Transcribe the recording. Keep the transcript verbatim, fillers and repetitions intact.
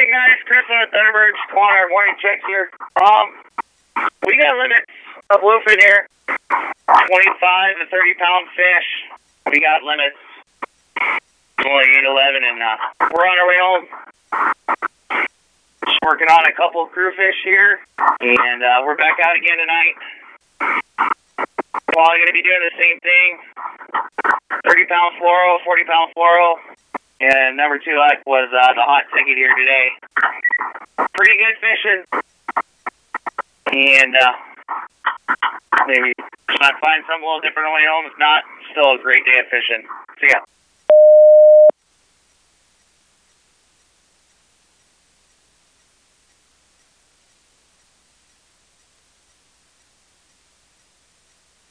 Hey guys, Chris on the Thunderbirds, calling our morning checks here. Um, we got limits of bluefin here, twenty-five to thirty pound fish. We got limits. It's only eight eleven, and uh, we're on our way home. Just working on a couple of crewfish here, and uh, we're back out again tonight. Probably going to be doing the same thing. thirty pound fluoro, forty pound fluoro. And number two luck was uh, the hot ticket here today. Pretty good fishing. And uh, maybe might find something a little different on the way home. If not, still a great day of fishing. See ya.